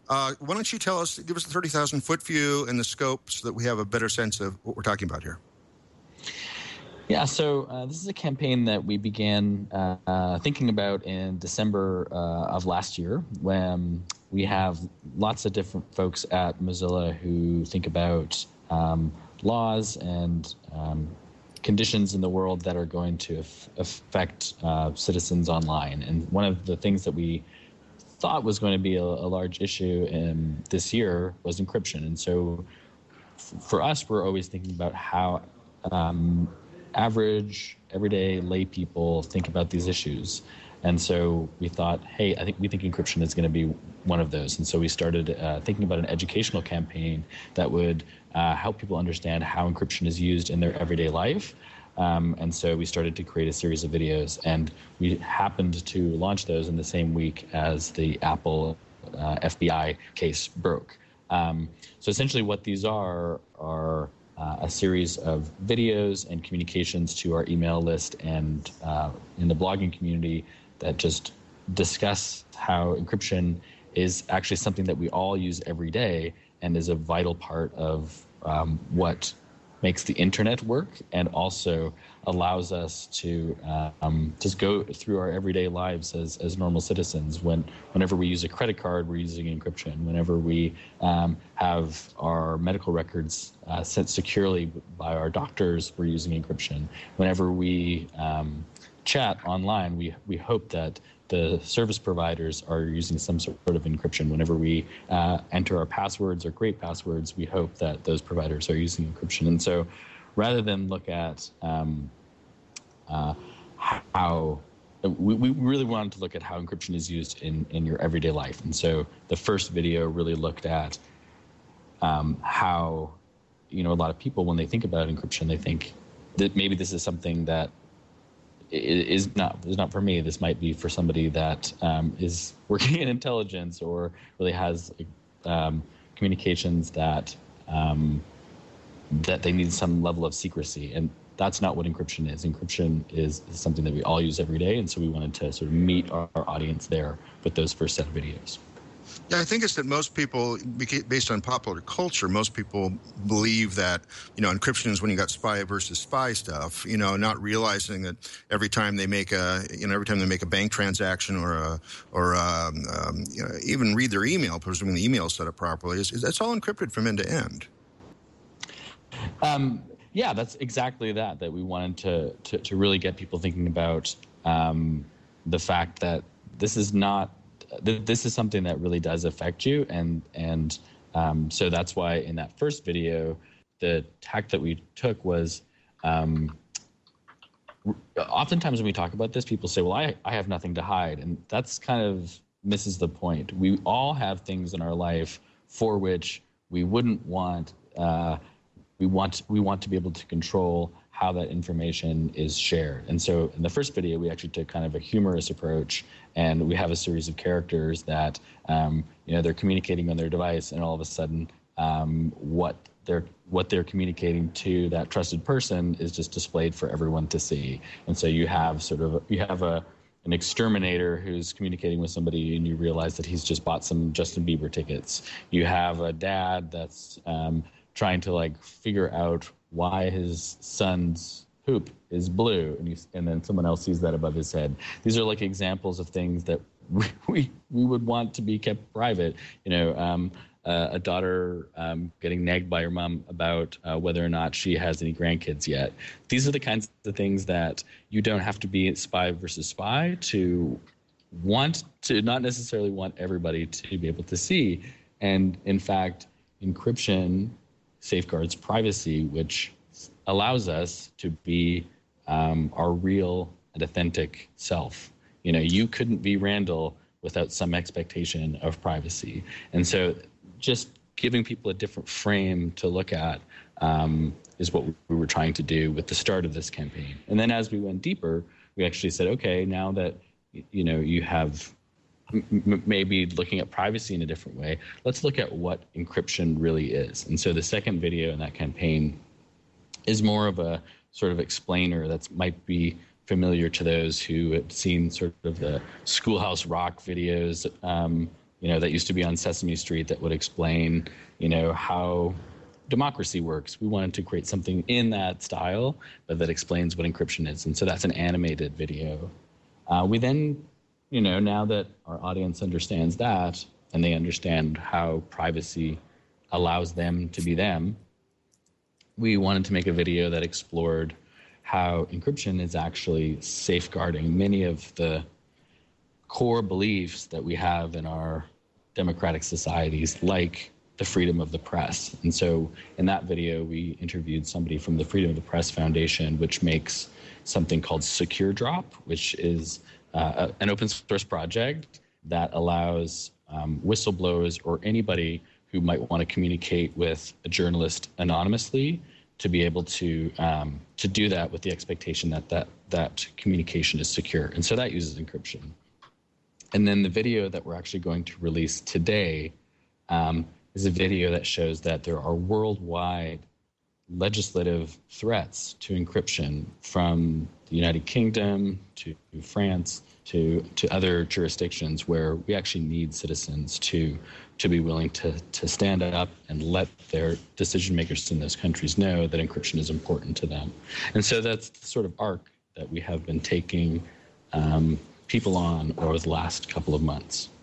Why don't you tell us, give us the 30,000-foot view and the scope so that we have a better sense of what we're talking about here. Yeah, so this is a campaign that we began thinking about in December of last year, when we have lots of different folks at Mozilla who think about laws and conditions in the world that are going to affect citizens online. And one of the things that we thought was going to be a large issue this year was encryption. And so for us, we're always thinking about how average, everyday lay people think about these issues. And so we thought, hey, we think encryption is going to be one of those. And so we started thinking about an educational campaign that would help people understand how encryption is used in their everyday life. And so we started to create a series of videos, and we happened to launch those in the same week as the Apple FBI case broke. So essentially what these are a series of videos and communications to our email list and in the blogging community that just discuss how encryption is actually something that we all use every day and is a vital part of what makes the internet work, and also allows us to just go through our everyday lives as normal citizens. Whenever we use a credit card, we're using encryption. Whenever we have our medical records sent securely by our doctors, we're using encryption. Whenever we chat online, we hope that the service providers are using some sort of encryption. Whenever we enter our passwords or create passwords, we hope that those providers are using encryption. And so rather than look at how we really wanted to look at how encryption is used in your everyday life. And so the first video really looked at how, a lot of people, when they think about encryption, they think that maybe this is something that is not for me. This might be for somebody that is working in intelligence or really has communications that they need some level of secrecy. And that's not what encryption is. Encryption is something that we all use every day. And so we wanted to sort of meet our audience there with those first set of videos. Yeah, I think it's that most people, based on popular culture, most people believe that, encryption is when you got spy versus spy stuff, not realizing that every time they make a bank transaction or even read their email, presuming the email is set up properly, that's all encrypted from end to end. Yeah, that's exactly that we wanted to really get people thinking about the fact that this is something that really does affect you. And so that's why in that first video, the tack that we took was oftentimes when we talk about this, people say, well, I have nothing to hide. And that's kind of misses the point. We all have things in our life for which we wouldn't want, we want to be able to control how that information is shared. And so in the first video, we actually took kind of a humorous approach, and we have a series of characters that, they're communicating on their device, and all of a sudden, what they're communicating to that trusted person is just displayed for everyone to see. And so you have an exterminator who's communicating with somebody, and you realize that he's just bought some Justin Bieber tickets. You have a dad that's trying to figure out why his son's poop is blue, and then someone else sees that above his head. These are examples of things that we would want to be kept private. A daughter getting nagged by her mom about whether or not she has any grandkids yet. These are the kinds of things that you don't have to be spy versus spy to not necessarily want everybody to be able to see. And in fact, encryption safeguards privacy, which allows us to be our real and authentic self. You couldn't be Randall without some expectation of privacy. And so just giving people a different frame to look at is what we were trying to do with the start of this campaign. And then as we went deeper, we actually said, okay, now that you have maybe looking at privacy in a different way, let's look at what encryption really is. And so the second video in that campaign is more of a sort of explainer that might be familiar to those who have seen sort of the Schoolhouse Rock videos, that used to be on Sesame Street that would explain, how democracy works. We wanted to create something in that style, but that explains what encryption is. And so that's an animated video. We then, now that our audience understands that, and they understand how privacy allows them to be them, we wanted to make a video that explored how encryption is actually safeguarding many of the core beliefs that we have in our democratic societies, like the freedom of the press. And so in that video, we interviewed somebody from the Freedom of the Press Foundation, which makes something called Secure Drop, which is an open source project that allows whistleblowers or anybody who might want to communicate with a journalist anonymously to be able to do that with the expectation that communication is secure. And so that uses encryption. And then the video that we're actually going to release today is a video that shows that there are worldwide legislative threats to encryption, from the United Kingdom to France to other jurisdictions, where we actually need citizens to be willing to stand up and let their decision makers in those countries know that encryption is important to them. And so that's the sort of arc that we have been taking people on over the last couple of months.